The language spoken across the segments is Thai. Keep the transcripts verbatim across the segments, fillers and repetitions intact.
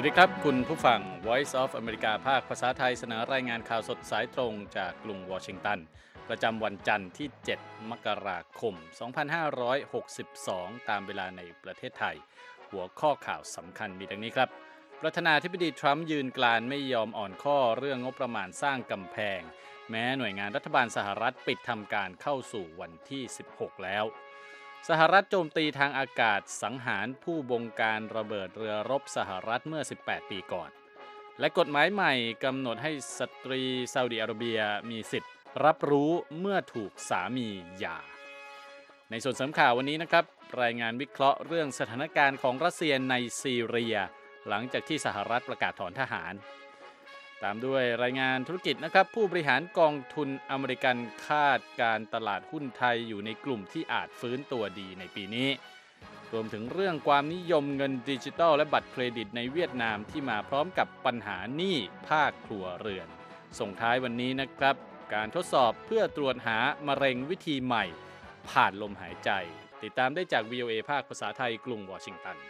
วัสดีครับคุณผู้ฟัง Voice of America ภาคภาษาไทยเสนอรายงานข่าวสดสายตรงจากกรุงวอชิงตันประจำวันจันทร์ที่เจ็ดมกราคมสองพันห้าร้อยหกสิบสองตามเวลาในประเทศไทยหัวข้อข่าวสำคัญมีดังนี้ครับประธานาธิบดีทรัมป์ยืนกรานไม่ยอมอ่อนข้อเรื่องงบประมาณสร้างกำแพงแม้หน่วยงานรัฐบาลสหรัฐปิดทำการเข้าสู่วันที่สิบหกแล้วสหรัฐโจมตีทางอากาศสังหารผู้บงการระเบิดเรือรบสหรัฐเมื่อสิบแปดปีก่อนและกฎหมายใหม่กำหนดให้สตรีซาอุดิอาระเบียมีสิทธิ์รับรู้เมื่อถูกสามีหย่าในส่วนเสริมข่าววันนี้นะครับรายงานวิเคราะห์เรื่องสถานการณ์ของรัสเซียในซีเรียหลังจากที่สหรัฐประกาศถอนทหารตามด้วยรายงานธุรกิจนะครับผู้บริหารกองทุนอเมริกันคาดการตลาดหุ้นไทยอยู่ในกลุ่มที่อาจฟื้นตัวดีในปีนี้รวมถึงเรื่องความนิยมเงินดิจิทัลและบัตรเครดิตในเวียดนามที่มาพร้อมกับปัญหาหนี้ภาคครัวเรือนส่งท้ายวันนี้นะครับการทดสอบเพื่อตรวจหามะเร็งวิธีใหม่ผ่านลมหายใจติดตามได้จาก วี โอ เอ ภาคภาษาไทยกรุงวอชิงตัน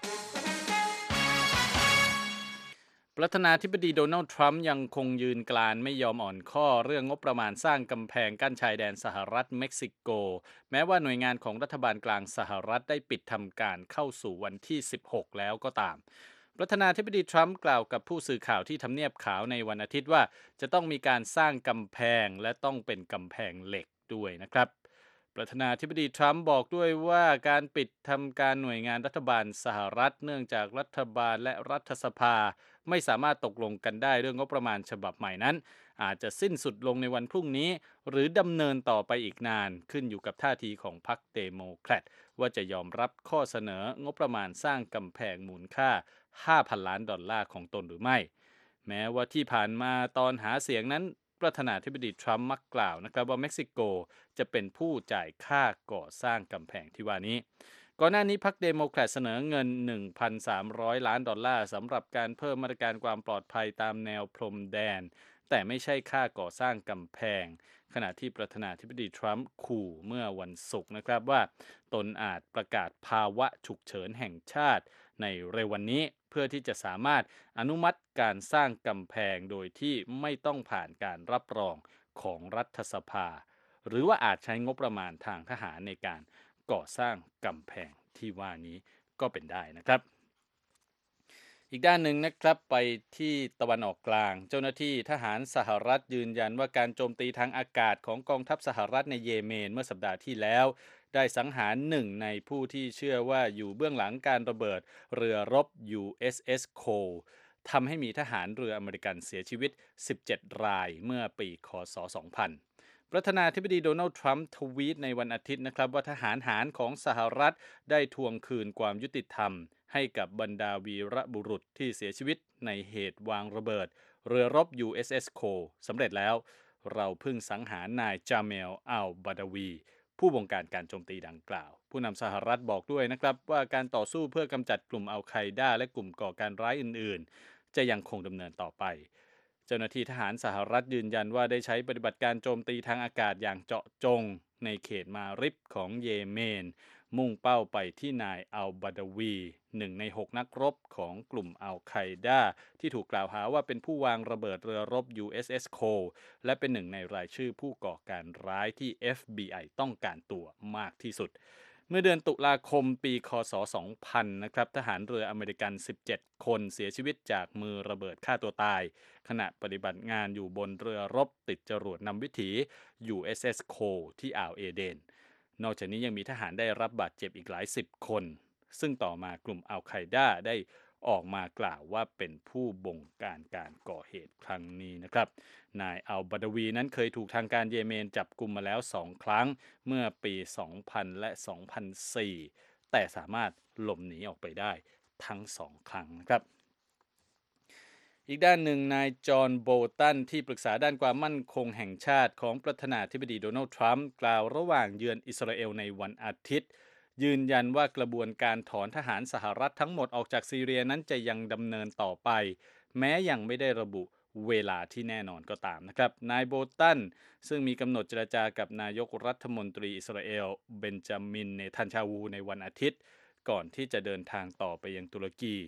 ประธานาธิบดีโดนัลด์ทรัมป์ยังคงยืนกรานไม่ยอมอ่อนข้อเรื่องงบประมาณสร้างกำแพงกั้นชายแดนสหรัฐเม็กซิโกแม้ว่าหน่วยงานของรัฐบาลกลางสหรัฐได้ปิดทำการเข้าสู่วันที่สิบหกแล้วก็ตามประธานาธิบดีทรัมป์กล่าวกับผู้สื่อข่าวที่ทำเนียบขาวในวันอาทิตย์ว่าจะต้องมีการสร้างกำแพงและต้องเป็นกำแพงเหล็กด้วยนะครับประธานาธิบดีทรัมป์บอกด้วยว่าการปิดทำการหน่วยงานรัฐบาลสหรัฐเนื่องจากรัฐบาลและรัฐสภาไม่สามารถตกลงกันได้เรื่องงบประมาณฉบับใหม่นั้นอาจจะสิ้นสุดลงในวันพรุ่งนี้หรือดำเนินต่อไปอีกนานขึ้นอยู่กับท่าทีของพรรคเดโมแครตว่าจะยอมรับข้อเสนองบประมาณสร้างกำแพงมูลค่า ห้าพัน ล้านดอลลาร์ของตนหรือไม่แม้ว่าที่ผ่านมาตอนหาเสียงนั้นประธานาธิบดีทรัมป์มักกล่าวนะครับว่าเม็กซิโกจะเป็นผู้จ่ายค่าก่อสร้างกำแพงที่ว่านี้ก่อนหน้านี้พรรคเดโมแครตเสนอเงิน หนึ่งพันสามร้อย ล้านดอลลาร์สำหรับการเพิ่มมาตรการความปลอดภัยตามแนวพรมแดนแต่ไม่ใช่ค่าก่อสร้างกำแพงขณะที่ประธานาธิบดีทรัมป์ขู่เมื่อวันศุกร์นะครับว่าตนอาจประกาศภาวะฉุกเฉินแห่งชาติในเร็ววันนี้เพื่อที่จะสามารถอนุมัติการสร้างกำแพงโดยที่ไม่ต้องผ่านการรับรองของรัฐสภาหรือว่าอาจใช้งบประมาณทางทหารในการก่อสร้างกำแพงที่ว่านี้ก็เป็นได้นะครับอีกด้านหนึ่งนะครับไปที่ตะวันออกกลางเจ้าหน้าที่ทหารสหรัฐยืนยันว่าการโจมตีทางอากาศของกองทัพสหรัฐในเยเมนเมื่อสัปดาห์ที่แล้วได้สังหารหนึ่งในผู้ที่เชื่อว่าอยู่เบื้องหลังการระเบิดเรือรบ ยู เอส เอส Cole ทำให้มีทหารเรืออเมริกันเสียชีวิตสิบเจ็ดรายเมื่อปีคศสองพันประธานาธิบดีโดนัลด์ทรัมป์ทวีตในวันอาทิตย์นะครับว่าทหารหารของสหรัฐได้ทวงคืนความยุติธรรมให้กับบรรดาวีรบุรุษที่เสียชีวิตในเหตุวางระเบิดเรือรบ ยู เอส เอส Cole สำเร็จแล้วเราเพิ่งสังหารนายจาเมลอัลบาดาวีผู้บงการการโจมตีดังกล่าวผู้นำสหรัฐบอกด้วยนะครับว่าการต่อสู้เพื่อกำจัดกลุ่มอัลไคดาและกลุ่มก่อการร้ายอื่นๆจะยังคงดำเนินต่อไปเจ้าหน้าที่ทหารสหรัฐยืนยันว่าได้ใช้ปฏิบัติการโจมตีทางอากาศอย่างเจาะจงในเขตมาริบของเยเมนมุ่งเป้าไปที่นายอัลบาดาวีหนึ่งในหกนักรบของกลุ่มอัลไคดาที่ถูกกล่าวหาว่าเป็นผู้วางระเบิดเรือรบ ยู เอส เอส Cole และเป็นหนึ่งในรายชื่อผู้ก่อการร้ายที่ เอฟ บี ไอ ต้องการตัวมากที่สุดเมื่อเดือนตุลาคมปีคศสองพันนะครับทหารเรืออเมริกันสิบเจ็ดคนเสียชีวิตจากมือระเบิดฆ่าตัวตายขณะปฏิบัติงานอยู่บนเรือรบติดจรวดนำวิถี ยู เอส เอส Cole ที่อ่าวเอเดนนอกจากนี้ยังมีทหารได้รับบาดเจ็บอีกหลายสิบคนซึ่งต่อมากลุ่มอัลไคดาได้ออกมากล่าวว่าเป็นผู้บงการการก่อเหตุครั้งนี้นะครับนายอัลบาดาวีนั้นเคยถูกทางการเยเมนจับกุมมาแล้วสองครั้งเมื่อปีสองพันและสองพันสี่แต่สามารถหลบหนีออกไปได้ทั้งสองครั้งนะครับอีกด้านหนึ่งนายจอห์นโบตันที่ปรึกษาด้านความมั่นคงแห่งชาติของประธานาธิบดีโดนัลด์ทรัมป์กล่าวระหว่างเยือนอิสราเอลในวันอาทิตย์ยืนยันว่ากระบวนการถอนทหารสหรัฐทั้งหมดออกจากซีเรียนั้นจะยังดำเนินต่อไปแม้ยังไม่ได้ระบุเวลาที่แน่นอนก็ตามนะครับนายโบตันซึ่งมีกำหนดเจรจากับนายกรัฐมนตรีอิสราเอลเบนจามินเนทันยาฮูในวันอาทิตย์ก่อนที่จะเดินทางต่อไปยังตุรกี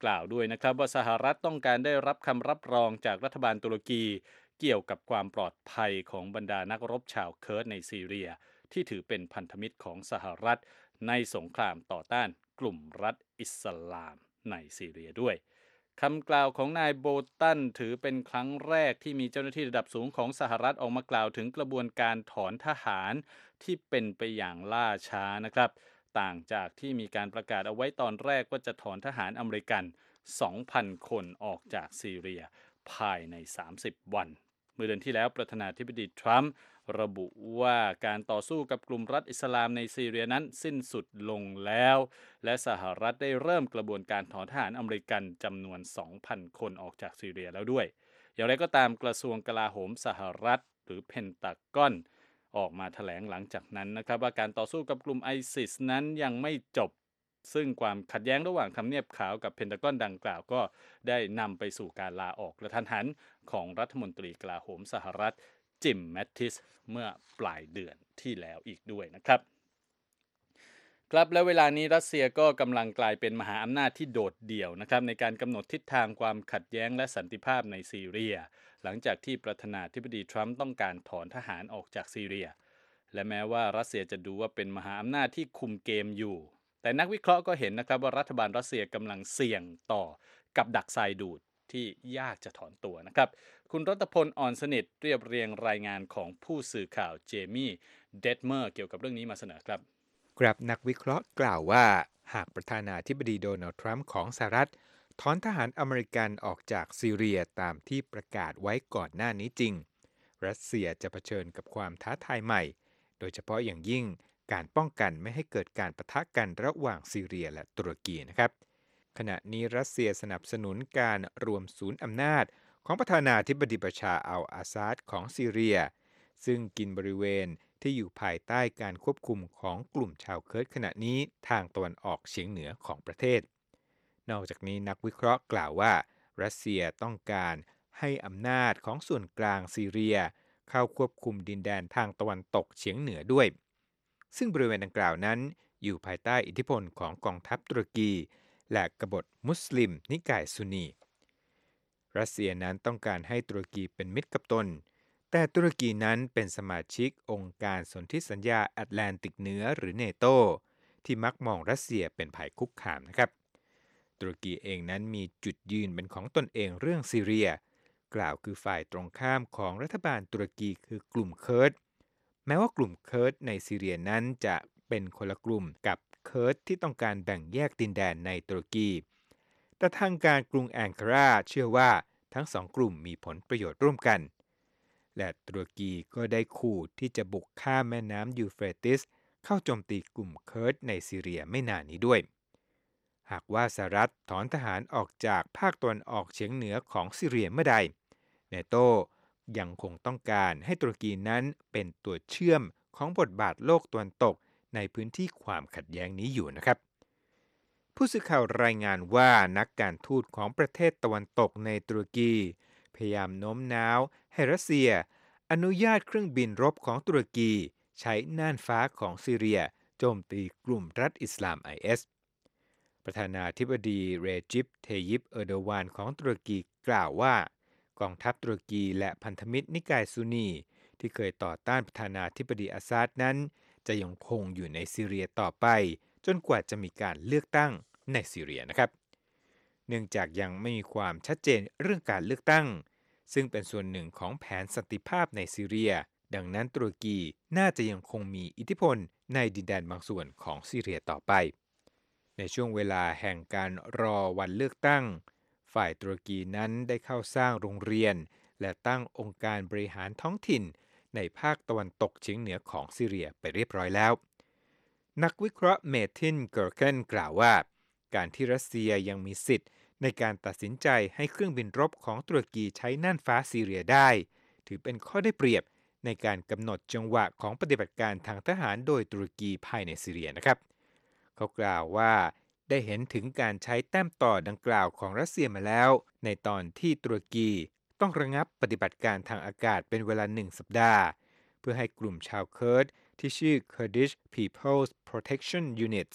กล่าวด้วยนะครับว่าสหรัฐต้องการได้รับคำรับรองจากรัฐบาลตุรกีเกี่ยวกับความปลอดภัยของบรรดานักรบชาวเคิร์ดในซีเรียที่ถือเป็นพันธมิตรของสหรัฐในสงครามต่อต้านกลุ่มรัฐอิสลามในซีเรียด้วยคำกล่าวของนายโบตันถือเป็นครั้งแรกที่มีเจ้าหน้าที่ระดับสูงของสหรัฐออกมากล่าวถึงกระบวนการถอนทหารที่เป็นไปอย่างล่าช้านะครับต่างจากที่มีการประกาศเอาไว้ตอนแรกว่าจะถอนทหารอเมริกัน สองพัน คนออกจากซีเรียภายในสามสิบวันเมื่อเดือนที่แล้วประธานาธิบดีทรัมป์ระบุว่าการต่อสู้กับกลุ่มรัฐอิสลามในซีเรียนั้นสิ้นสุดลงแล้วและสหรัฐได้เริ่มกระบวนการถอนทหารอเมริกันจำนวน สองพัน คนออกจากซีเรียแล้วด้วยอย่างไรก็ตามกระทรวงกลาโหมสหรัฐหรือเพนตากอนออกมาแถลงหลังจากนั้นนะครับว่าการต่อสู้กับกลุ่มไอซิสนั้นยังไม่จบซึ่งความขัดแย้งระหว่างทำเนียบขาวกับเพนตากอนดังกล่าวก็ได้นำไปสู่การลาออกกระทันหันของรัฐมนตรีกลาโหมสหรัฐจิมแมตติสเมื่อปลายเดือนที่แล้วอีกด้วยนะครับครับและเวลานี้รัสเซียก็กำลังกลายเป็นมหาอำนาจที่โดดเดี่ยวนะครับในการกำหนดทิศทางความขัดแย้งและสันติภาพในซีเรียหลังจากที่ประธานาธิบดีทรัมป์ต้องการถอนทหารออกจากซีเรียและแม้ว่ารัสเซียจะดูว่าเป็นมหาอำนาจที่คุมเกมอยู่แต่นักวิเคราะห์ก็เห็นนะครับว่ารัฐบาลรัสเซียกำลังเสี่ยงต่อกับดักทรายดูดที่ยากจะถอนตัวนะครับคุณรัตพลอ่อนสนิทเรียบเรียงรายงานของผู้สื่อข่าวเจมี่เดดเมอร์เกี่ยวกับเรื่องนี้มาเสนอครับครับนักวิเคราะห์กล่าวว่าหากประธานาธิบดีโดนัลด์ทรัมป์ของสหรัฐถอนทหารอเมริกันออกจากซีเรียตามที่ประกาศไว้ก่อนหน้านี้จริงรัสเซียจะเผชิญกับความท้าทายใหม่โดยเฉพาะอย่างยิ่งการป้องกันไม่ให้เกิดการปะทะกันระหว่างซีเรียและตุรกีนะครับขณะนี้รัสเซียสนับสนุนการรวมศูนย์อำนาจของประธานาธิบดีบัชาร์อัลอาซาดของซีเรียซึ่งกินบริเวณที่อยู่ภายใต้การควบคุมของกลุ่มชาวเคิร์ดขณะนี้ทางตะวันออกเฉียงเหนือของประเทศนอกจากนี้นักวิเคราะห์กล่าวว่ารัสเซียต้องการให้อำนาจของส่วนกลางซีเรียเข้าควบคุมดินแดนทางตะวันตกเฉียงเหนือด้วยซึ่งบริเวณดังกล่าวนั้นอยู่ภายใต้อิทธิพลของกองทัพตุรกีและกบฏมุสลิมนิกายซุนนีรัสเซียนั้นต้องการให้ตุรกีเป็นมิตรกับตนแต่ตุรกีนั้นเป็นสมาชิกองค์การสนธิสัญญาแอตแลนติกเหนือหรือเนโตที่มักมองรัสเซียเป็นภัยคุกคามนะครับตุรกีเองนั้นมีจุดยืนเป็นของตนเองเรื่องซีเรียกล่าวคือฝ่ายตรงข้ามของรัฐบาลตุรกีคือกลุ่มเคิร์ดแม้ว่ากลุ่มเคิร์ดในซีเรียนั้นจะเป็นคนละกลุ่มกับเคิร์ดที่ต้องการแบ่งแยกดินแดนในตุรกีแต่ทางการกรุงแองการาเชื่อว่าทั้งสองกลุ่มมีผลประโยชน์ร่วมกันและตุรกีก็ได้ขู่ที่จะบุกข้ามแม่น้ำยูเฟรติสเข้าโจมตีกลุ่มเคิร์ดในซีเรียไม่นานนี้ด้วยหากว่าสหรัฐถอนทหารออกจากภาคตะวันออกเฉียงเหนือของซีเรียเมื่อใดเนโตยังคงต้องการให้ตุรกีนั้นเป็นตัวเชื่อมของบทบาทโลกตะวันตกในพื้นที่ความขัดแย้งนี้อยู่นะครับผู้สื่อข่าวรายงานว่านักการทูตของประเทศตะวันตกในตุรกีพยายามโน้มน้าวให้รัสเซียอนุญาตเครื่องบินรบของตุรกีใช้น่านฟ้าของซีเรียโจมตีกลุ่มรัฐอิสลาม ไอ เอส ประธานาธิบดีเรจิป เทยิป เออร์โดวานของตุรกีกล่าวว่ากองทัพตุรกีและพันธมิตรนิกายซุนนีที่เคยต่อต้านประธานาธิบดีอาซาดนั้นจะยังคงอยู่ในซีเรียต่อไปจนกว่าจะมีการเลือกตั้งในซีเรียนะครับเนื่องจากยังไม่มีความชัดเจนเรื่องการเลือกตั้งซึ่งเป็นส่วนหนึ่งของแผนสันติภาพในซีเรียดังนั้นตุรกีน่าจะยังคงมีอิทธิพลในดินแดนบางส่วนของซีเรียต่อไปในช่วงเวลาแห่งการรอวันเลือกตั้งฝ่ายตุรกีนั้นได้เข้าสร้างโรงเรียนและตั้งองค์การบริหารท้องถิ่นในภาคตะวันตกเฉียงเหนือของซีเรียไปเรียบร้อยแล้วนักวิเคราะห์เมทิน เกิร์เกนกล่าวว่าการที่รัสเซียยังมีสิทธิ์ในการตัดสินใจให้เครื่องบินรบของตุรกีใช้น่านฟ้าซีเรียได้ถือเป็นข้อได้เปรียบในการกำหนดจังหวะของปฏิบัติการทางทหารโดยตุรกีภายในซีเรียนะครับเขากล่าวว่าได้เห็นถึงการใช้แต้มต่อดังกล่าวของรัสเซียมาแล้วในตอนที่ตุรกีต้องระงับปฏิบัติการทางอากาศเป็นเวลาหนึ่งสัปดาห์เพื่อให้กลุ่มชาวเคิร์ดที่ชื่อ Kurdish People's Protection Units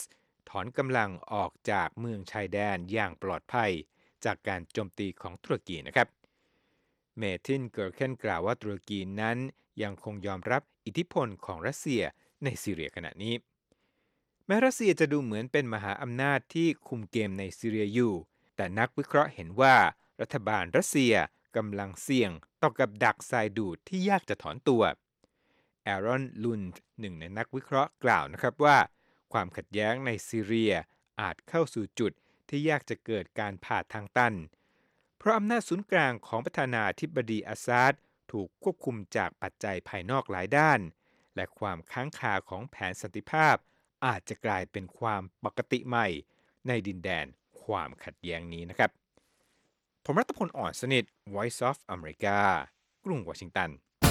ถอนกำลังออกจากเมืองชายแดนอย่างปลอดภัยจากการโจมตีของตุรกีนะครับเมทินเกิร์เคนกล่าวว่าตุรกีนั้นยังคงยอมรับอิทธิพลของรัสเซียในซีเรียขณะนี้แม้รัสเซียจะดูเหมือนเป็นมหาอำนาจที่คุมเกมในซีเรียอยู่แต่นักวิเคราะห์เห็นว่ารัฐบาลรัสเซียกำลังเสี่ยงต่อกับดักทรายดูดที่ยากจะถอนตัวแอรอนลุนด์หนึ่งในนักวิเคราะห์กล่าวนะครับว่าความขัดแย้งในซีเรียอาจเข้าสู่จุดที่ยากจะเกิดการผ่าทางตันเพราะอำนาจศูนย์กลางของประธานาธิบดีอาซาดถูกควบคุมจากปัจจัยภายนอกหลายด้านและความค้างคาของแผนสันติภาพอาจจะกลายเป็นความปกติใหม่ในดินแดนความขัดแย้งนี้นะครับผมรัตพล อ่อนสนิท Voice of America กรุงวอชิงตัน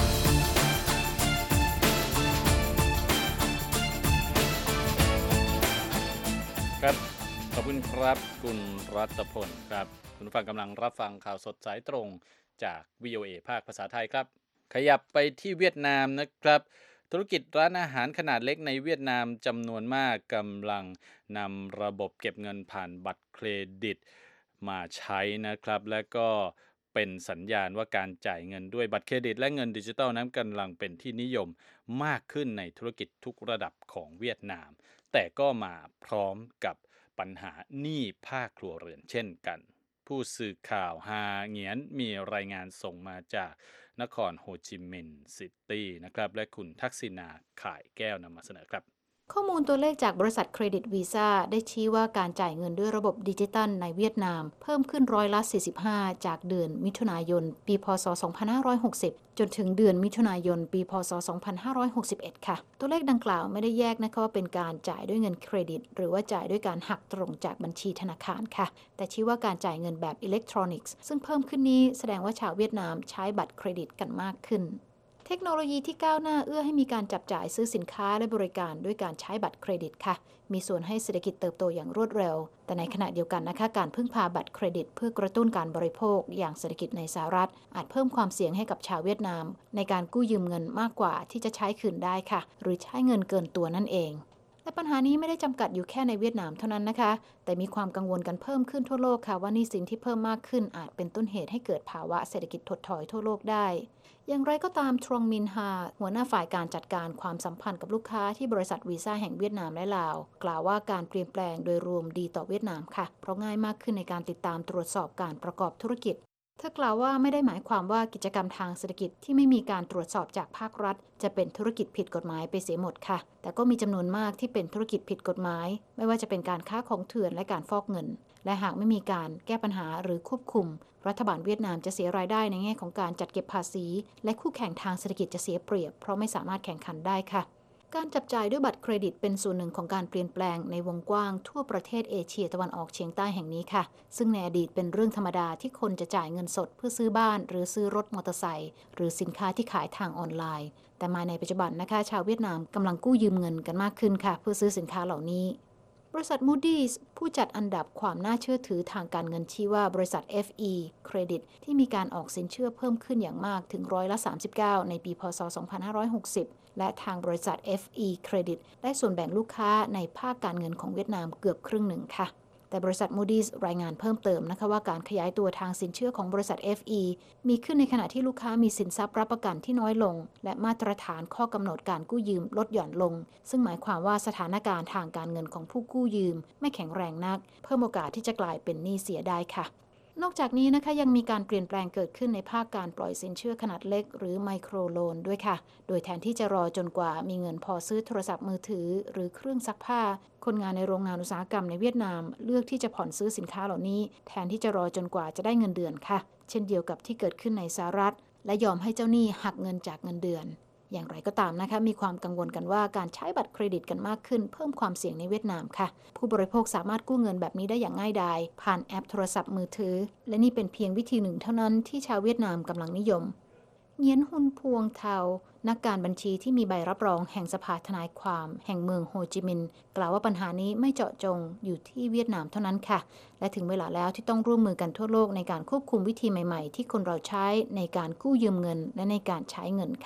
ครับขอบคุณครับคุณรัตพลครับคุณผู้ฟังกำลังรับฟังข่าวสดสายตรงจาก วี โอ เอ ภาคภาษาไทยครับขยับไปที่เวียดนามนะครับธุรกิจร้านอาหารขนาดเล็กในเวียดนามจำนวนมากกำลังนำระบบเก็บเงินผ่านบัตรเครดิตมาใช้นะครับและก็เป็นสัญญาณว่าการจ่ายเงินด้วยบัตรเครดิตและเงินดิจิทัลนั้นกำลังเป็นที่นิยมมากขึ้นในธุรกิจทุกระดับของเวียดนามแต่ก็มาพร้อมกับปัญหาหนี้ภาคครัวเรือนเช่นกันผู้สื่อข่าวฮาเหงียนมีรายงานส่งมาจากนครโฮจิมินห์ซิตี้นะครับและคุณทักษิณาข่ายแก้วนำมาเสนอครับข้อมูลตัวเลขจากบริษัทเครดิตวีซ่าได้ชี้ว่าการจ่ายเงินด้วยระบบดิจิตัลในเวียดนามเพิ่มขึ้นร้อยละ สี่สิบห้า จากเดือนมิถุนายน ปี พ.ศ. สองพันห้าร้อยหกสิบ จนถึงเดือนมิถุนายน ปี พ.ศ. สองพันห้าร้อยหกสิบเอ็ด ค่ะ ตัวเลขดังกล่าวไม่ได้แยกนะคะว่าเป็นการจ่ายด้วยเงินเครดิตหรือว่าจ่ายด้วยการหักตรงจากบัญชีธนาคารค่ะ แต่ชี้ว่าการจ่ายเงินแบบอิเล็กทรอนิกส์ซึ่งเพิ่มขึ้นนี้แสดงว่าชาวเวียดนามใช้บัตรเครดิตกันมากขึ้นเทคโนโลยีที่ก้าวหน้าเอื้อให้มีการจับจ่ายซื้อสินค้าและบริการด้วยการใช้บัตรเครดิตค่ะมีส่วนให้เศรษฐกิจเติบโตอย่างรวดเร็วแต่ในขณะเดียวกันนะคะการพึ่งพาบัตรเครดิตเพื่อกระตุ้นการบริโภคอย่างเศรษฐกิจในสหรัฐอาจเพิ่มความเสี่ยงให้กับชาวเวียดนามในการกู้ยืมเงินมากกว่าที่จะใช้คืนได้ค่ะหรือใช้เงินเกินตัวนั่นเองและปัญหานี้ไม่ได้จำกัดอยู่แค่ในเวียดนามเท่านั้นนะคะแต่มีความกังวลกันเพิ่มขึ้นทั่วโลกค่ะว่าหนี้สินที่เพิ่มมากขึ้นอาจเป็นต้นเหตุให้เกิดภาวะเศรษฐกิจถดถอยทั่วโลกได้อย่างไรก็ตามทรองมินฮาหัวหน้าฝ่ายการจัดการความสัมพันธ์กับลูกค้าที่บริษัทวีซ่าแห่งเวียดนามและลาวกล่าวว่าการเปลี่ยนแปลงโดยรวมดีต่อเวียดนามค่ะเพราะง่ายมากขึ้นในการติดตามตรวจสอบการประกอบธุรกิจเธอกล่าวว่าไม่ได้หมายความว่ากิจกรรมทางเศรษฐกิจที่ไม่มีการตรวจสอบจากภาครัฐจะเป็นธุรกิจผิดกฎหมายไปเสียหมดค่ะแต่ก็มีจำนวนมากที่เป็นธุรกิจผิดกฎหมายไม่ว่าจะเป็นการค้าของเถื่อนและการฟอกเงินและหากไม่มีการแก้ปัญหาหรือควบคุมรัฐบาลเวียดนามจะเสียรายได้ในแง่ของการจัดเก็บภาษีและคู่แข่งทางเศรษฐกิจจะเสียเปรียบเพราะไม่สามารถแข่งขันได้ค่ะการจับจ่ายด้วยบัตรเครดิตเป็นส่วนหนึ่งของการเปลี่ยนแปลงในวงกว้างทั่วประเทศเอเชียตะวันออกเฉียงใต้แห่งนี้ค่ะซึ่งในอดีตเป็นเรื่องธรรมดาที่คนจะจ่ายเงินสดเพื่อซื้อบ้านหรือซื้อรถมอเตอร์ไซค์หรือสินค้าที่ขายทางออนไลน์แต่มาในปัจจุบันนะคะชาวเวียดนามกำลังกู้ยืมเงินกันมากขึ้นค่ะเพื่อซื้อสินค้าเหล่านี้บริษัท Moody's ผู้จัดอันดับความน่าเชื่อถือทางการเงินชี้ว่าบริษัท เอฟ อี Credit ที่มีการออกสินเชื่อเพิ่มขึ้นอย่างมากถึงร้อยละสามสิบเก้าในปีพ.ศ. สองพันห้าร้อยหกสิบและทางบริษัท เอฟ อี Credit ได้ส่วนแบ่งลูกค้าในภาคการเงินของเวียดนามเกือบครึ่งหนึ่งค่ะแต่บริษัท Moody's รายงานเพิ่มเติมนะคะว่าการขยายตัวทางสินเชื่อของบริษัท เอฟ อี มีขึ้นในขณะที่ลูกค้ามีสินทรัพย์รับประกันที่น้อยลงและมาตรฐานข้อกำหนดการกู้ยืมลดหย่อนลงซึ่งหมายความว่าสถานการณ์ทางการเงินของผู้กู้ยืมไม่แข็งแรงนักเพิ่มโอกาสที่จะกลายเป็นหนี้เสียได้ค่ะนอกจากนี้นะคะยังมีการเปลี่ยนแปลงเกิดขึ้นในภาคการปล่อยสินเชื่อขนาดเล็กหรือไมโครโลนด้วยค่ะโดยแทนที่จะรอจนกว่ามีเงินพอซื้อโทรศัพท์มือถือหรือเครื่องซักผ้าคนงานในโรงงานอุตสาหกรรมในเวียดนามเลือกที่จะผ่อนซื้อสินค้าเหล่านี้แทนที่จะรอจนกว่าจะได้เงินเดือนค่ะเช่นเดียวกับที่เกิดขึ้นในสหรัฐและยอมให้เจ้าหนี้หักเงินจากเงินเดือนอย่างไรก็ตามนะคะมีความกังวลกันว่าการใช้บัตรเครดิตกันมากขึ้นเพิ่มความเสี่ยงในเวียดนามค่ะผู้บริโภคสามารถกู้เงินแบบนี้ได้อย่างง่ายดายผ่านแอปโทรศัพท์มือถือและนี่เป็นเพียงวิธีหนึ่งเท่านั้นที่ชาวเวียดนามกำลังนิยมเงียนฮุนพวงเทานักการบัญชีที่มีใบรับรองแห่งสภาทนายความแห่งเมืองโฮจิมินห์กล่าวว่าปัญหานี้ไม่เจาะจงอยู่ที่เวียดนามเท่านั้นค่ะและถึงเวลาแล้วที่ต้องร่วมมือกันทั่วโลกในการควบคุมวิธีใหม่ๆที่คนเราใช้ในการกู้ยืมเงินและในการใช้เงินค่ะ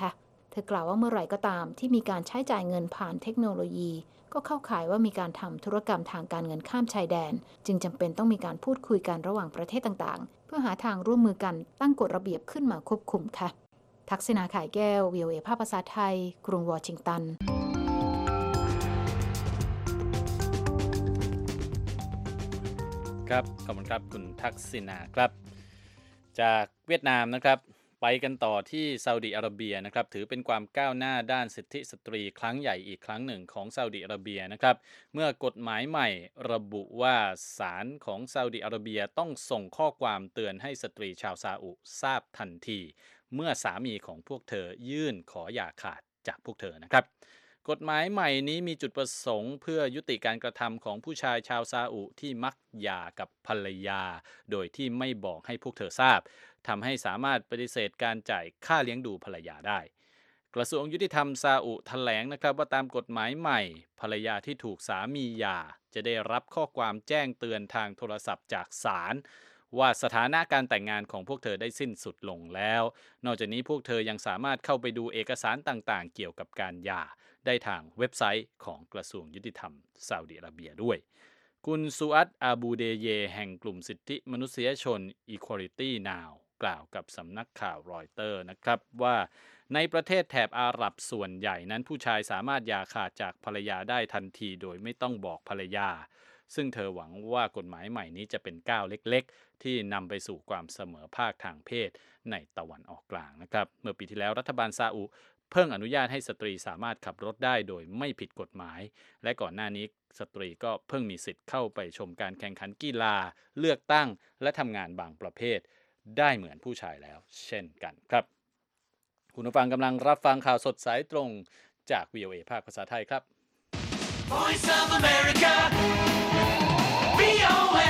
เธอกล่าวว่าเมื่อไหร่ก็ตามที่มีการใช้จ่ายเงินผ่านเทคโนโลยีก็เข้าข่ายว่ามีการทำธุรกรรมทางการเงินข้ามชายแดนจึงจำเป็นต้องมีการพูดคุยกันระหว่างประเทศต่างๆเพื่อหาทางร่วมมือกันตั้งกฎระเบียบขึ้นมาควบคุมค่ะทักษณาข่ายแก้ว วี โอ เอ ภาคภาษาไทยกรุงวอชิงตันครับขอบคุณครับคุณทักษิณาครับจากเวียดนามนะครับไปกันต่อที่ซาอุดิอาระเบียนะครับถือเป็นความก้าวหน้าด้านสิทธิสตรีครั้งใหญ่อีกครั้งหนึ่งของซาอุดิอาระเบียนะครับเมื่อกฎหมายใหม่ระบุว่าศาลของซาอุดิอาระเบียต้องส่งข้อความเตือนให้สตรีชาวซาอุทราบทันทีเมื่อสามีของพวกเธอยื่นขอหย่าขาดจากพวกเธอนะครับกฎหมายใหม่นี้มีจุดประสงค์เพื่อยุติการกระทำของผู้ชายชาวซาอุที่มักหย่ากับภรรยาโดยที่ไม่บอกให้พวกเธอทราบทำให้สามารถปฏิเสธการจ่ายค่าเลี้ยงดูภรรยาได้กระทรวงยุติธรรมซาอุแถลงนะครับว่าตามกฎหมายใหม่ภรรยาที่ถูกสามีหย่าจะได้รับข้อความแจ้งเตือนทางโทรศัพท์จากศาลว่าสถานะการแต่งงานของพวกเธอได้สิ้นสุดลงแล้วนอกจากนี้พวกเธอยังสามารถเข้าไปดูเอกสารต่างๆเกี่ยวกับการหย่าได้ทางเว็บไซต์ของกระทรวงยุติธรรมซาอุดิอาระเบียด้วยคุณซูอัตอาบูเดเยแห่งกลุ่มสิทธิมนุษยชน Equality Now กล่าวกับสำนักข่าวรอยเตอร์นะครับว่าในประเทศแถบอาหรับส่วนใหญ่นั้นผู้ชายสามารถหย่าขาดจากภรรยาได้ทันทีโดยไม่ต้องบอกภรรยาซึ่งเธอหวังว่ากฎหมายใหม่นี้จะเป็นก้าวเล็กๆที่นำไปสู่ความเสมอภาคทางเพศในตะวันออกกลางนะครับเมื่อปีที่แล้วรัฐบาลซาอุเพิ่งอนุญาตให้สตรีสามารถขับรถได้โดยไม่ผิดกฎหมายและก่อนหน้านี้สตรีก็เพิ่งมีสิทธิ์เข้าไปชมการแข่งขันกีฬาเลือกตั้งและทำงานบางประเภทได้เหมือนผู้ชายแล้วเช่นกันครับคุณผู้ฟังกำลังรับฟังข่าวสดสายตรงจาก วี โอ เอ ภาคภาษาไทยครับ Voice of America วี โอ เอ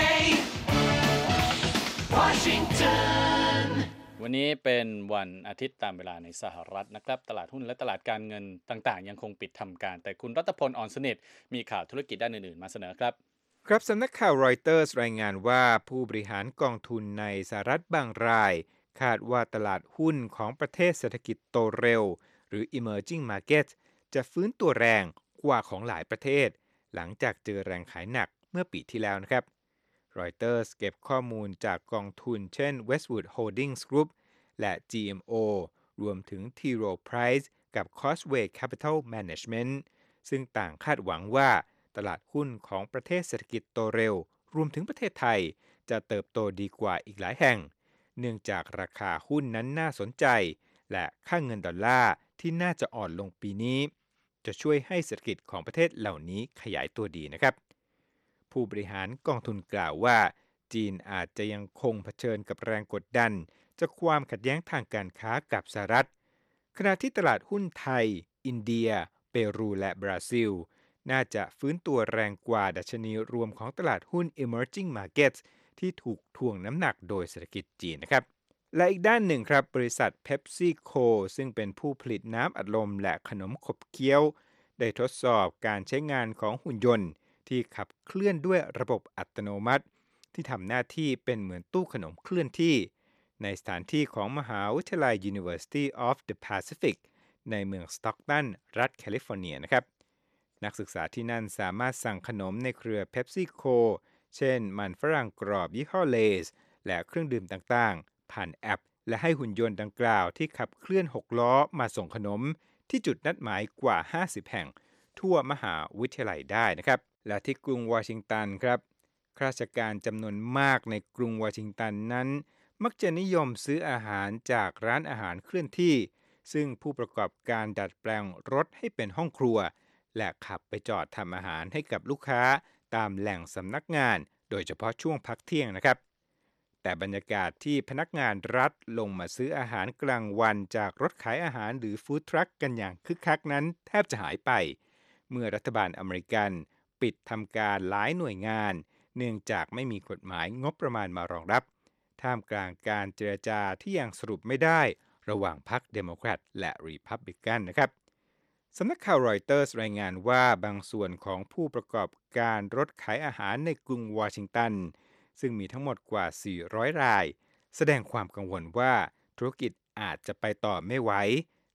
Washingtonวันนี้เป็นวันอาทิตย์ตามเวลาในสหรัฐนะครับตลาดหุ้นและตลาดการเงินต่างๆยังคงปิดทำการแต่คุณรัตพลอ่อนสนิทมีข่าวธุรกิจด้านอื่นๆมาเสนอครับครับสำนักข่าวรอยเตอร์สรายงานว่าผู้บริหารกองทุนในสหรัฐบางรายคาดว่าตลาดหุ้นของประเทศเศรษฐกิจโตเร็วหรือ Emerging Markets จะฟื้นตัวแรงกว่าของหลายประเทศหลังจากเจอแรงขายหนักเมื่อปีที่แล้วนะครับรอยเตอร์เก็บข้อมูลจากกองทุนเช่น Westwood Holdings Group และ จี เอ็ม โอ รวมถึง T. Rowe Price กับ Causeway Capital Management ซึ่งต่างคาดหวังว่าตลาดหุ้นของประเทศเศรษฐกิจโตเร็วรวมถึงประเทศไทยจะเติบโตดีกว่าอีกหลายแห่งเนื่องจากราคาหุ้นนั้นน่าสนใจและค่าเงินดอลลาร์ที่น่าจะอ่อนลงปีนี้จะช่วยให้เศรษฐกิจของประเทศเหล่านี้ขยายตัวดีนะครับผู้บริหารกองทุนกล่าวว่าจีนอาจจะยังคงเผชิญกับแรงกดดันจากความขัดแย้งทางการค้ากับสหรัฐขณะที่ตลาดหุ้นไทยอินเดียเปรูและบราซิลน่าจะฟื้นตัวแรงกว่าดัชนีรวมของตลาดหุ้น Emerging Markets ที่ถูกถ่วงน้ำหนักโดยเศรษฐกิจจีนนะครับและอีกด้านหนึ่งครับบริษัท PepsiCo ซึ่งเป็นผู้ผลิตน้ำอัดลมและขนมขบเคี้ยวได้ทดสอบการใช้งานของหุ่นยนต์ที่ขับเคลื่อนด้วยระบบอัตโนมัติที่ทำหน้าที่เป็นเหมือนตู้ขนมเคลื่อนที่ในสถานที่ของมหาวิทยาลัย University of the Pacific ในเมืองสต็อกตันรัฐแคลิฟอร์เนียนะครับนักศึกษาที่นั่นสามารถสั่งขนมในเครือ PepsiCo เช่นมันฝรั่งกรอบยี่ห้อเลสและเครื่องดื่มต่างๆผ่านแอปและให้หุ่นยนต์ดังกล่าวที่ขับเคลื่อนหกล้อมาส่งขนมที่จุดนัดหมายกว่าห้าสิบแห่งทั่วมหาวิทยาลัยได้นะครับและที่กรุงวอชิงตันครับข้าราชการจำนวนมากในกรุงวอชิงตันนั้นมักจะนิยมซื้ออาหารจากร้านอาหารเคลื่อนที่ซึ่งผู้ประกอบการดัดแปลงรถให้เป็นห้องครัวและขับไปจอดทำอาหารให้กับลูกค้าตามแหล่งสำนักงานโดยเฉพาะช่วงพักเที่ยงนะครับแต่บรรยากาศที่พนักงานรัฐลงมาซื้ออาหารกลางวันจากรถขายอาหารหรือฟู้ดทรัคกันอย่างคึกคักนั้นแทบจะหายไปเมื่อรัฐบาลอเมริกันปิดทำการหลายหน่วยงานเนื่องจากไม่มีกฎหมายงบประมาณมารองรับท่ามกลางการเจรจาที่ยังสรุปไม่ได้ระหว่างพรรคเดโมแครตและรีพับลิกันนะครับสำนักข่าวรอยเตอร์สรายงานว่าบางส่วนของผู้ประกอบการรถขายอาหารในกรุงวอชิงตันซึ่งมีทั้งหมดกว่าสี่ร้อยรายแสดงความกังวลว่าธุรกิจอาจจะไปต่อไม่ไหว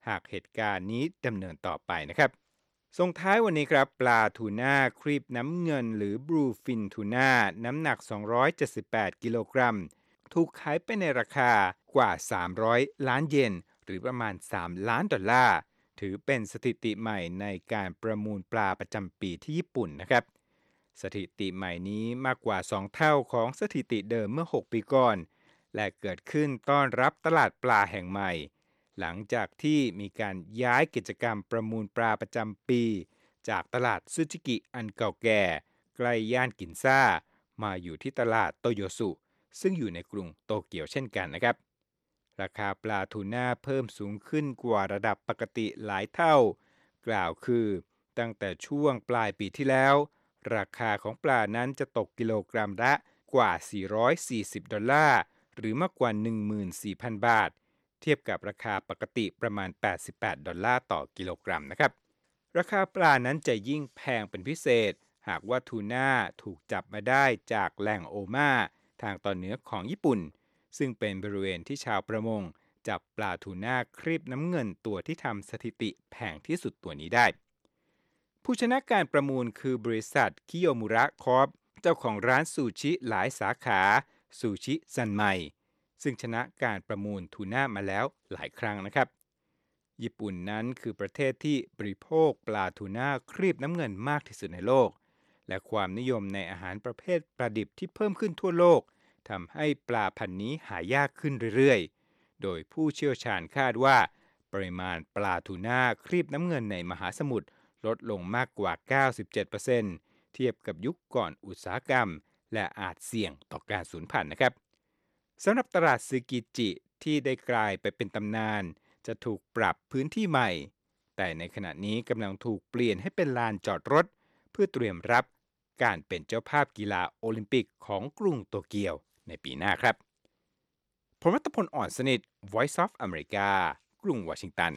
หากเหตุการณ์นี้ดำเนินต่อไปนะครับส่งท้ายวันนี้ครับปลาทูน่าครีบน้ำเงินหรือบลูฟินทูน่าน้ำหนักสองร้อยเจ็ดสิบแปดกิโลกรัมถูกขายไปในราคากว่าสามร้อยล้านเยนหรือประมาณสามล้านดอลลาร์ถือเป็นสถิติใหม่ในการประมูลปลาประจำปีที่ญี่ปุ่นนะครับสถิติใหม่นี้มากกว่าสองเท่าของสถิติเดิมเมื่อหกปีก่อนและเกิดขึ้นต้อนรับตลาดปลาแห่งใหม่หลังจากที่มีการย้ายกิจกรรมประมูลปลาประจำปีจากตลาดซูจิกิอันเก่าแก่ใกล้ย่านกินซ่ามาอยู่ที่ตลาดโตโยสุซึ่งอยู่ในกรุงโตเกียวเช่นกันนะครับราคาปลาทูน่าเพิ่มสูงขึ้นกว่าระดับปกติหลายเท่ากล่าวคือตั้งแต่ช่วงปลายปีที่แล้วราคาของปลานั้นจะตกกิโลกรัมละกว่าสี่ร้อยสี่สิบดอลลาร์หรือมากกว่า หนึ่งหมื่นสี่พัน บาทเทียบกับราคาปกติประมาณแปดสิบแปดดอลลาร์ต่อกิโลกรัมนะครับราคาปลานั้นจะยิ่งแพงเป็นพิเศษหากว่าทูน่าถูกจับมาได้จากแหล่งโอมาทางตอนเหนือของญี่ปุ่นซึ่งเป็นบริเวณที่ชาวประมงจับปลาทูน่าครีบน้ำเงินตัวที่ทำสถิติแพงที่สุดตัวนี้ได้ผู้ชนะการประมูลคือบริษัทคิโยมุระคอร์ปเจ้าของร้านซูชิหลายสาขาซูชิซันไมซึ่งชนะการประมูลทูน่ามาแล้วหลายครั้งนะครับญี่ปุ่นนั้นคือประเทศที่บริโภคปลาทูน่าครีบน้ำเงินมากที่สุดในโลกและความนิยมในอาหารประเภทปลาดิบที่เพิ่มขึ้นทั่วโลกทำให้ปลาพันธุ์นี้หายากขึ้นเรื่อยๆโดยผู้เชี่ยวชาญคาดว่าปริมาณปลาทูน่าครีบน้ำเงินในมหาสมุทรลดลงมากกว่า เก้าสิบเจ็ดเปอร์เซ็นต์ เทียบกับยุคก่อนอุตสาหกรรมและอาจเสี่ยงต่อการสูญพันธุ์นะครับสำหรับตลาดซึกิจิที่ได้กลายไปเป็นตำนานจะถูกปรับพื้นที่ใหม่แต่ในขณะนี้กำลังถูกเปลี่ยนให้เป็นลานจอดรถเพื่อเตรียมรับการเป็นเจ้าภาพกีฬาโอลิมปิกของกรุงโตเกียวในปีหน้าครับผมรัตพล อ่อนสนิท Voice of America กรุงวอชิงตัน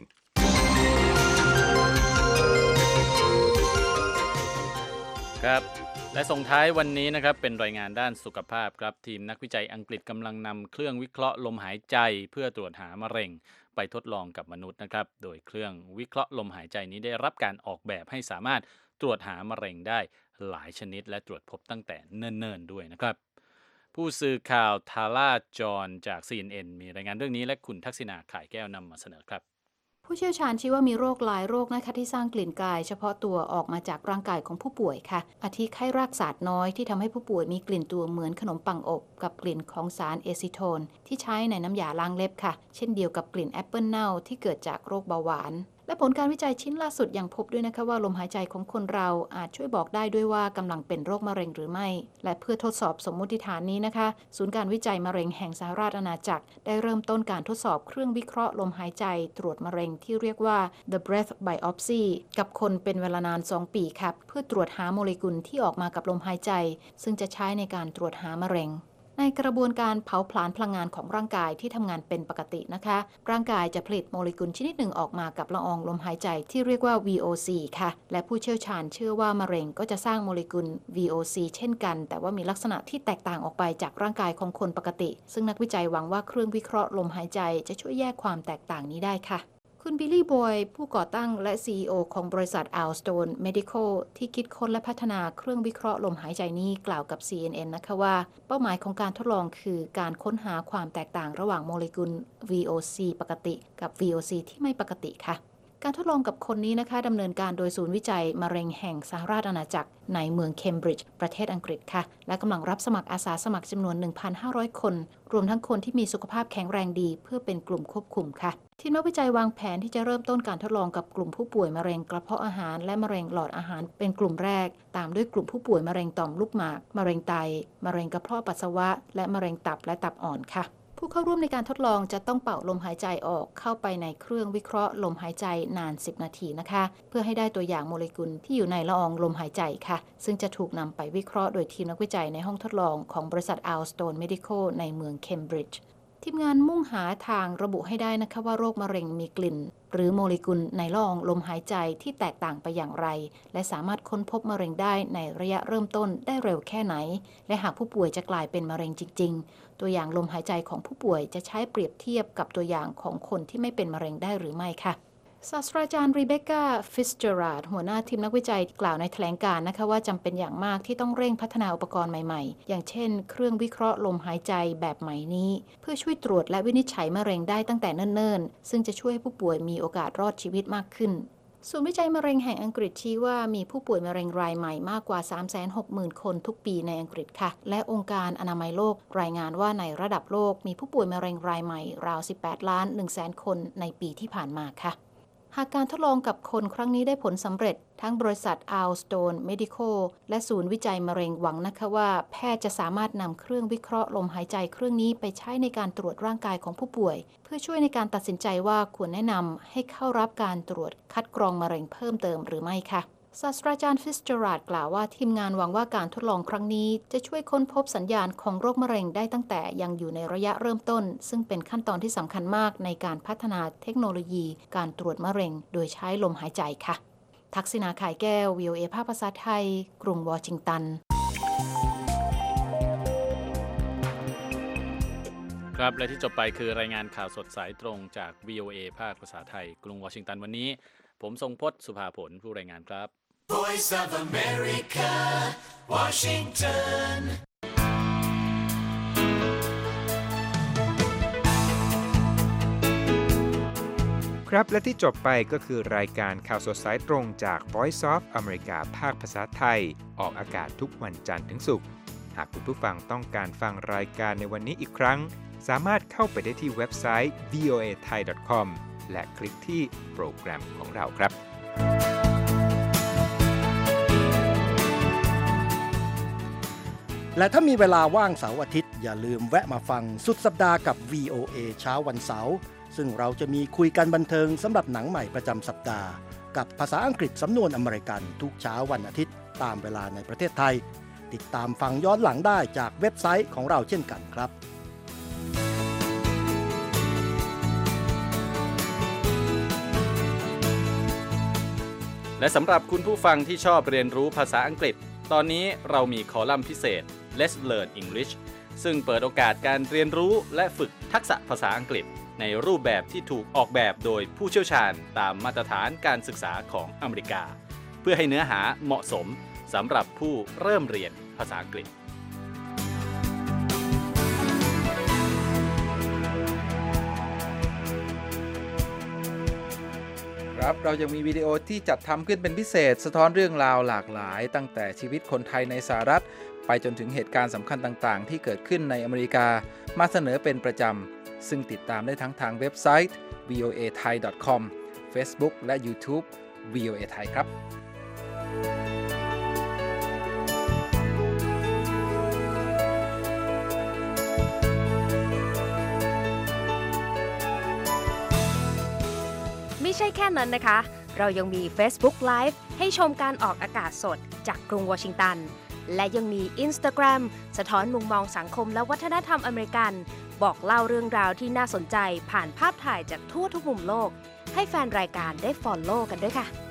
ครับและส่งท้ายวันนี้นะครับเป็นรายงานด้านสุขภาพครับทีมนักวิจัยอังกฤษกำลังนำเครื่องวิเคราะห์ลมหายใจเพื่อตรวจหามะเร็งไปทดลองกับมนุษย์นะครับโดยเครื่องวิเคราะห์ลมหายใจนี้ได้รับการออกแบบให้สามารถตรวจหามะเร็งได้หลายชนิดและตรวจพบตั้งแต่เนิ่นๆด้วยนะครับผู้สื่อข่าวทาร่าจอห์นจาก ซี เอ็น เอ็น มีรายงานเรื่องนี้และคุณทักษิณาข่ายแก้วนำมาเสนอครับผู้เชี่ยวชาญชี้ว่ามีโรคหลายโรคนะคะที่สร้างกลิ่นกายเฉพาะตัวออกมาจากร่างกายของผู้ป่วยค่ะอาทิไข้รากศาสตร์น้อยที่ทำให้ผู้ป่วยมีกลิ่นตัวเหมือนขนมปังอบกับกลิ่นของสารเอซิโทนที่ใช้ในน้ำยาล้างเล็บค่ะเช่นเดียวกับกลิ่นแอปเปิลเน่าที่เกิดจากโรคเบาหวานและผลการวิจัยชิ้นล่าสุดยังพบด้วยนะคะว่าลมหายใจของคนเราอาจช่วยบอกได้ด้วยว่ากำลังเป็นโรคมะเร็งหรือไม่และเพื่อทดสอบสมมติฐานนี้นะคะศูนย์การวิจัยมะเร็งแห่งสหราชอาณาจักรได้เริ่มต้นการทดสอบเครื่องวิเคราะห์ลมหายใจตรวจมะเร็งที่เรียกว่า The Breath Biopsy กับคนเป็นเวลานานสองปีครับเพื่อตรวจหาโมเลกุลที่ออกมากับลมหายใจซึ่งจะใช้ในการตรวจหามะเร็งในกระบวนการเผาผลาญพลังงานของร่างกายที่ทำงานเป็นปกตินะคะร่างกายจะผลิตโมเลกุลชนิดหนึ่งออกมากับละอองลมหายใจที่เรียกว่า วี โอ ซี ค่ะและผู้เชี่ยวชาญเชื่อว่ามะเร็งก็จะสร้างโมเลกุล วี โอ ซี เช่นกันแต่ว่ามีลักษณะที่แตกต่างออกไปจากร่างกายของคนปกติซึ่งนักวิจัยหวังว่าเครื่องวิเคราะห์ลมหายใจจะช่วยแยกความแตกต่างนี้ได้ค่ะคุณบิลลี่บอยผู้ก่อตั้งและ ซี อี โอ ของบริษัท Alstone Medical ที่คิดค้นและพัฒนาเครื่องวิเคราะห์ลมหายใจนี้กล่าวกับ ซี เอ็น เอ็น นะคะว่าเป้าหมายของการทดลองคือการค้นหาความแตกต่างระหว่างโมเลกุล วี โอ ซี ปกติกับ วี โอ ซี ที่ไม่ปกติค่ะการทดลองกับคนนี้นะคะดำเนินการโดยศูนย์วิจัยมะเร็งแห่งสหราชอาณาจักรในเมืองเคมบริดจ์ประเทศอังกฤษค่ะและกำลังรับสมัครอาสาสมัครจำนวน หนึ่งพันห้าร้อย คนรวมทั้งคนที่มีสุขภาพแข็งแรงดีเพื่อเป็นกลุ่มควบคุมค่ะทีมนักวิจัยวางแผนที่จะเริ่มต้นการทดลองกับกลุ่มผู้ป่วยมะเร็งกระเพาะอาหารและมะเร็งหลอดอาหารเป็นกลุ่มแรกตามด้วยกลุ่มผู้ป่วยมะเร็งต่อมลูกหมากมะเร็งไตมะเร็งกระเพาะปัสสาวะและมะเร็งตับและตับอ่อนค่ะผู้เข้าร่วมในการทดลองจะต้องเป่าลมหายใจออกเข้าไปในเครื่องวิเคราะห์ลมหายใจนานสิบนาทีนะคะเพื่อให้ได้ตัวอย่างโมเลกุลที่อยู่ในละอองลมหายใจค่ะซึ่งจะถูกนำไปวิเคราะห์โดยทีมนักวิจัยในห้องทดลองของบริษัท Alstone Medical ในเมืองเคมบริดจ์ทีมงานมุ่งหาทางระบุให้ได้นะคะว่าโรคมะเร็งมีกลิ่นหรือโมเลกุลในละอองลมหายใจที่แตกต่างไปอย่างไรและสามารถค้นพบมะเร็งได้ในระยะเริ่มต้นได้เร็วแค่ไหนและหากผู้ป่วยจะกลายเป็นมะเร็งจริงๆตัวอย่างลมหายใจของผู้ป่วยจะใช้เปรียบเทียบกับตัวอย่างของคนที่ไม่เป็นมะเร็งได้หรือไม่ค่ะศาสตราจารย์รีเบคก้าฟิสเจอราร์ดหัวหน้าทีมนักวิจัยกล่าวในแถลงการณ์นะคะว่าจำเป็นอย่างมากที่ต้องเร่งพัฒนาอุปกรณ์ใหม่ๆอย่างเช่นเครื่องวิเคราะห์ลมหายใจแบบใหม่นี้เพื่อช่วยตรวจและวินิจฉัยมะเร็งได้ตั้งแต่เนิ่นๆซึ่งจะช่วยให้ผู้ป่วยมีโอกาสรอดชีวิตมากขึ้นศูนย์วิจัยมะเร็งแห่งอังกฤษชี้ว่ามีผู้ป่วยมะเร็งรายใหม่มากกว่า สามแสนหกหมื่น คนทุกปีในอังกฤษค่ะและองค์การอนามัยโลกรายงานว่าในระดับโลกมีผู้ป่วยมะเร็งรายใหม่ราว สิบแปดล้านหนึ่งแสน คนในปีที่ผ่านมาค่ะหากการทดลองกับคนครั้งนี้ได้ผลสำเร็จทั้งบริษัท Aylstone Medical และศูนย์วิจัยมะเร็งหวังนะคะว่าแพทย์จะสามารถนำเครื่องวิเคราะห์ลมหายใจเครื่องนี้ไปใช้ในการตรวจร่างกายของผู้ป่วยเพื่อช่วยในการตัดสินใจว่าควรแนะนำให้เข้ารับการตรวจคัดกรองมะเร็งเพิ่มเติมหรือไม่ค่ะศาสตราจารย์ฟิสเจอราร์ดกล่าวว่าทีมงานหวังว่าการทดลองครั้งนี้จะช่วยค้นพบสัญญาณของโรคมะเร็งได้ตั้งแต่ยังอยู่ในระยะเริ่มต้นซึ่งเป็นขั้นตอนที่สำคัญมากในการพัฒนาเทคโนโลยีการตรวจมะเร็งโดยใช้ลมหายใจค่ะทักษิณา ข่ายแก้ว วี โอ เอ ภาคภาษาไทยกรุงวอชิงตันครับและที่จบไปคือรายงานข่าวสดสายตรงจาก วี โอ เอ ภาคภาษาไทยกรุงวอชิงตันวันนี้ผมทรงพจน์สุภาผลผู้รายงานครับ Voice of America Washington ครับและที่จบไปก็คือรายการข่าวสดสายตรงจาก Voice of America ภาคภาษาไทยออกอากาศทุกวันจันทร์ถึงศุกร์หากคุณผู้ฟังต้องการฟังรายการในวันนี้อีกครั้งสามารถเข้าไปได้ที่เว็บไซต์ วี โอ เอ ไทย ดอท คอม และคลิกที่โปรแกรมของเราครับและถ้ามีเวลาว่างเสาร์อาทิตย์อย่าลืมแวะมาฟังสุดสัปดาห์กับ วี โอ เอ เช้าวันเสาร์ซึ่งเราจะมีคุยกันบันเทิงสำหรับหนังใหม่ประจำสัปดาห์กับภาษาอังกฤษสำนวนอเมริกันทุกเช้าวันอาทิตย์ตามเวลาในประเทศไทยติดตามฟังย้อนหลังได้จากเว็บไซต์ของเราเช่นกันครับและสำหรับคุณผู้ฟังที่ชอบเรียนรู้ภาษาอังกฤษตอนนี้เรามีคอลัมน์พิเศษ Let's Learn English ซึ่งเปิดโอกาสการเรียนรู้และฝึกทักษะภาษาอังกฤษในรูปแบบที่ถูกออกแบบโดยผู้เชี่ยวชาญตามมาตรฐานการศึกษาของอเมริกาเพื่อให้เนื้อหาเหมาะสมสำหรับผู้เริ่มเรียนภาษาอังกฤษครับเรายังมีวิดีโอที่จัดทำขึ้นเป็นพิเศษสะท้อนเรื่องราวหลากหลายตั้งแต่ชีวิตคนไทยในสหรัฐไปจนถึงเหตุการณ์สำคัญต่างๆที่เกิดขึ้นในอเมริกามาเสนอเป็นประจำซึ่งติดตามได้ทั้งทางเว็บไซต์ วี โอ เอ ไทย ดอท คอม Facebook และ YouTube วี โอ เอ ไทยครับไม่ใช่แค่นั้นนะคะเรายังมี Facebook Live ให้ชมการออกอากาศสดจากกรุงวอชิงตันและยังมี Instagram สะท้อนมุมมองสังคมและวัฒนธรรมอเมริกันบอกเล่าเรื่องราวที่น่าสนใจผ่านภาพถ่ายจากทั่วทุกมุมโลกให้แฟนรายการได้ follow กันด้วยค่ะ